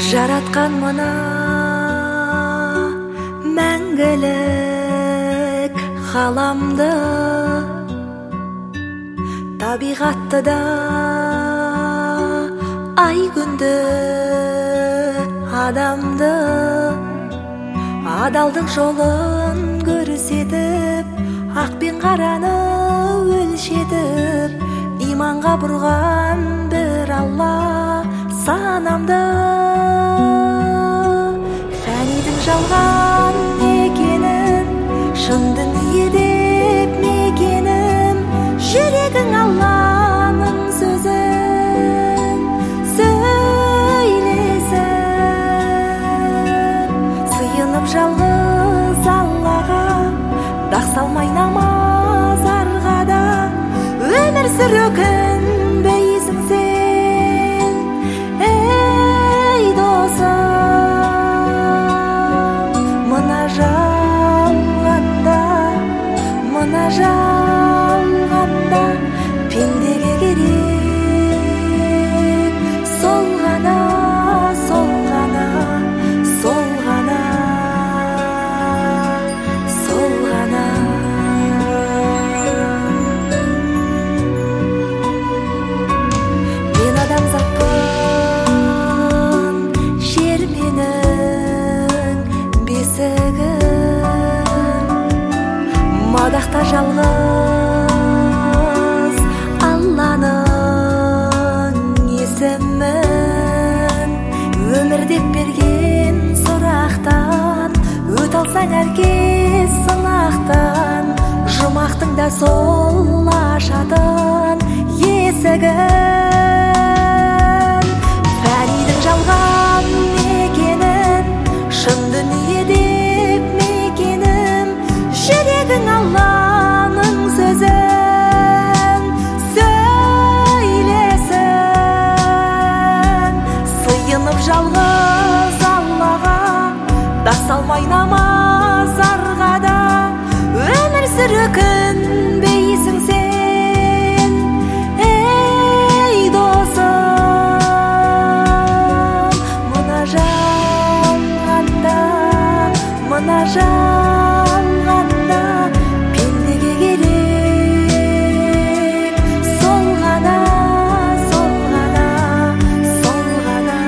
жараткан мына мәңгілік ғаламды, табиғатты да, ай күнді, адамды, адалдық жолын көрсетіп, ақ пен қараны өлшетіп, иманға бұрған бір Алла санамды. Фәнидің жалған екенін, шын дүние деп мекенім, жүрегің Алланың сөзін сөйлесін. Сыйынып жалғыз Аллаға, дақ салмай намаз арғада, өмір сүру күнбейсің сен, ей досым. Мына жалғанда пендеге керек сол ғана, сол ғана, сол ғана, сол ғана. Мен адамзатпын, жер менің бесігім, мадақта жалғыз Алланың есімін. Өмір деп берген сұрақтан өт алсаң әркез сынақтан, жұмақтың да сол ашатын есігін. Фәнидің жалған екенін, шын дүние деп мекенім, жүрегің Алланың сөзін сөйлесін. Сыйынып жалғыз Аллаға, дақ салмай намаз арғада, өмір сүру күнбейсің сен, ей досым. Мына жалғанда пендеге керек сол ғана, сол ғана, сол ғана,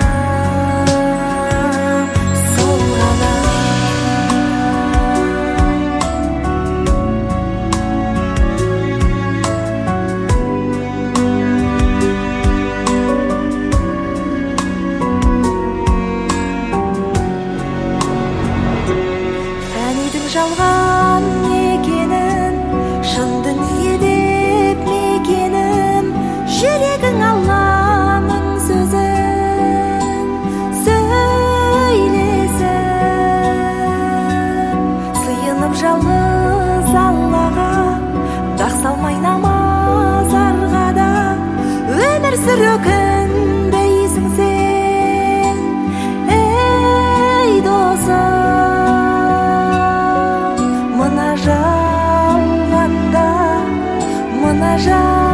сол ғана. Фәнидің жалған екенін, шын дүние деп мекенім, жүрегің Алланың сөзін сөйлесін. Сыйынып жалғыз Аллаға, дақ салмай намаз арғада, өмір сүру күнбейсің сен, ей досым. Мына жалғанда